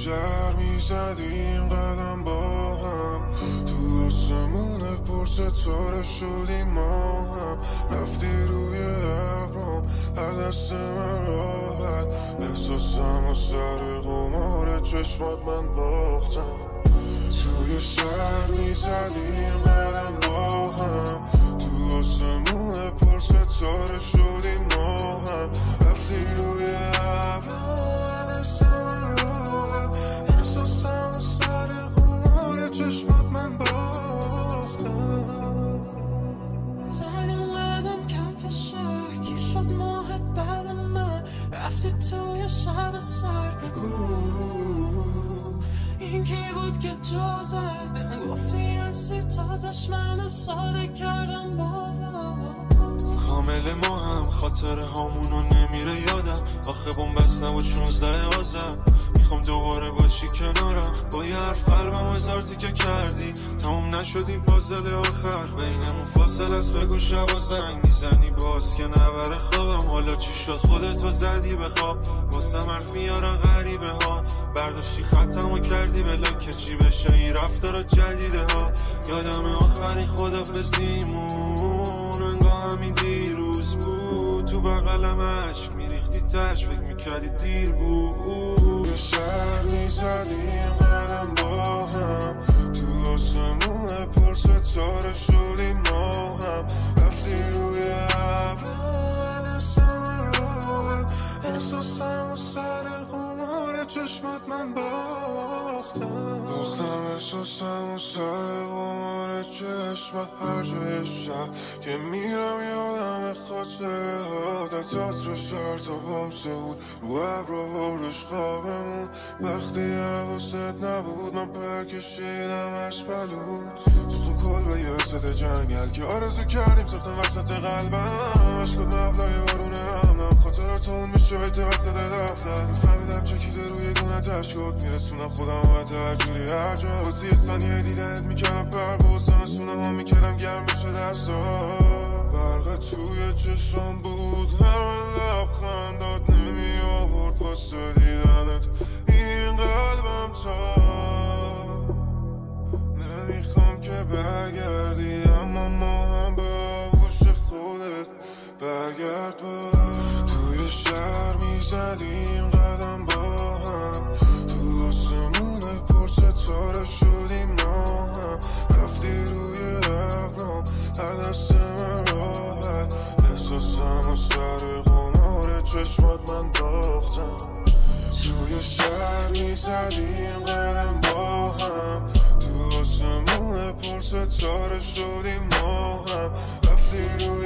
شهر میزدیم قدم با هم، تو آسمون پر ستاره شدیم ما هم. رفتی روی ابرام از دست من راحت، احساسم و سر قمار چشمات من باختم. توی شهر میزدیم قدم با هم، تو آسمون پر ستاره شدیم ما هم. رفتی روی ابرام از دست من راحت، احساسم و سر قمار چشمات من باختم. زدیم قدم کف شهر، کی شد ماهت بعد من؟ رفتی توی شب سر، بگو این کی بود که جا زد؟ بهم گفتی هستی تاتش من ساده کردم باور. کامل ما هم خاطره هامونو نمیره یادم، آخه بومبست نبود 16 آذر. میخوام دوباره باشی کنارم، با یه حرف قلبم هزار تیکه کردی. تموم نشدیم پازل آخر، بینمون فاصله است بگو شبا زنگ میزنی باز که نبره خوابم. حالا چی شد خودتو زدی به خواب، واسم حرف میارن غریبه ها. برداشتی خطمو کردی بلا که چی بشه این رفتار جدیده ها. یادم آخرین خدافزیمون انگاه همین دیروز بود، تو بغلم عشق میریختی تش فکر میکردی دیر بود. به شهر میزدیم قدم با هم، تو آسمون پر ستاره شدیم ما هم. رفتی روی ابرام دست من راحت، احساسم و سر قمار چشمات من باختم. احساسم و سر قمار چشمات هر جای شهر که میرم یادم خاطره ها. در تاتر شهر تا بامسه بود رو ابرا بردش خوابمون. وقتی حواست نبود من پر کشیدم عشق بلود، سوختم کل به یه وسط جنگل که آرزو کردیم ساختم وسط قلبم. عشقت مبلای بارون رمنم، خاطراتون میشه بیت وسط دفتر. فهمیدم چکیده روی گونه تشکت، میرسونم خودم و هر جوری هر جا. واسه یه ثانیه دیدنت میکردم پرواز، زمستونه ها میکردم گرم میشه دستا. برق توی چشم بود همه لبخندات نمی آورد واسه دیدنت این قلبم. تا نمیخوام که برگردی اما ما هم به آغوش خودت برگرد. با توی شهر میزدیم قدم با هم، تو آسمون پر ستاره شدیم ما هم. رفتی روی ابرام از دست من راحت، احساسم و سر قمار چشمات من باختم. توی شهر میزدیم قدم با هم، تو آسمون پر ستاره شدیم ما هم. رفتی روی